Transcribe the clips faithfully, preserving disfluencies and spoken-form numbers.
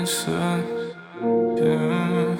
солнце, yeah.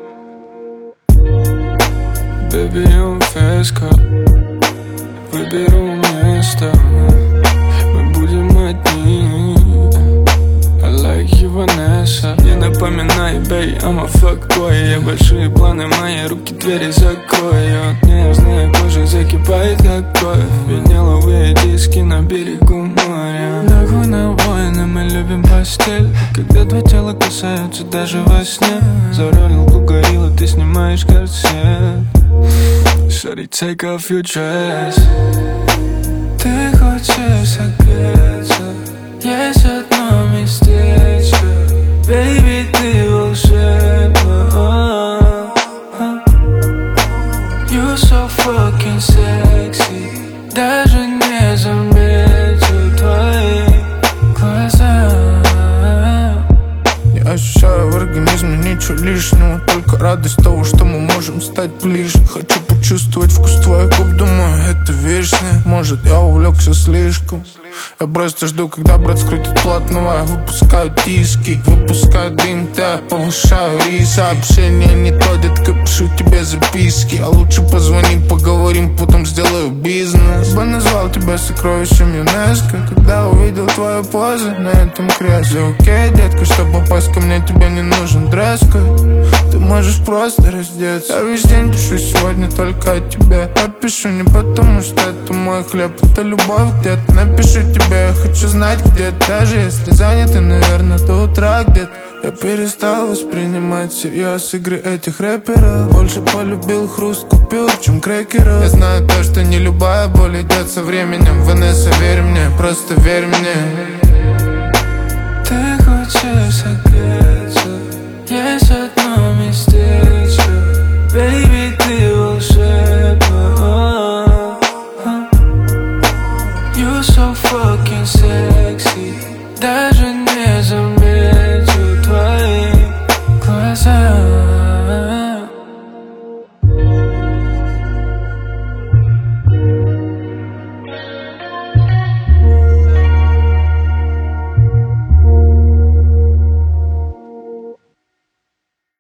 Baby, I'm феска, выберу место, мы будем одни. I like you, Vanessa. Не напоминай, babe, I'm a fuckboy. Я большие планы, мои руки двери закроют. Нежная кожа закипает, как кровь. Виниловые диски на берегу моря. Нахуй на войны, мы любим постель. Когда два тела касаются даже во сне. За роль горилла ты снимаешь корсет. Shawty, take off your dress. Ты хочешь согреться? Есть одно местечко. Baby, ты волшебна. You so fucking sexy. Даже не заметил твои глаза. Не ощущаю в организме ничего лишнего, только радость того, что мы можем стать ближе. Хочу почувствовать вкус твоих губ, думаю, это вечное. Может, я увлекся слишком. Я просто жду, когда брат скрутит плотного. Я выпускаю диски, выпускаю дым, я повышаю риск. Сообщение не то, детка, пишу тебе записки. А лучше позвони, поговорим, потом сделаю бизнес. Я бы назвал тебя сокровищем ЮНЕСКО, когда увидел твою позу на этом кресле. Окей, детка, чтобы попасть ко мне, тебе не нужен дресс-код. Ты можешь просто раздеться. Я весь день пишу сегодня только о тебе. Я пишу не потому, что это мой хлеб, это любовь где-то. Напиши тебе, я хочу знать, где ты. Даже если занято, наверное, до утра где-то. Я перестал воспринимать всерьез игры этих рэперов. Больше полюбил хруст купюр, чем крекеров. Я знаю то, что не любая боль идет со временем. Ванесса, верь мне, просто верь мне. Ты хочешь согреться? Есть одно местечко. Baby, ты волшебна. You so fucking sexy. Даже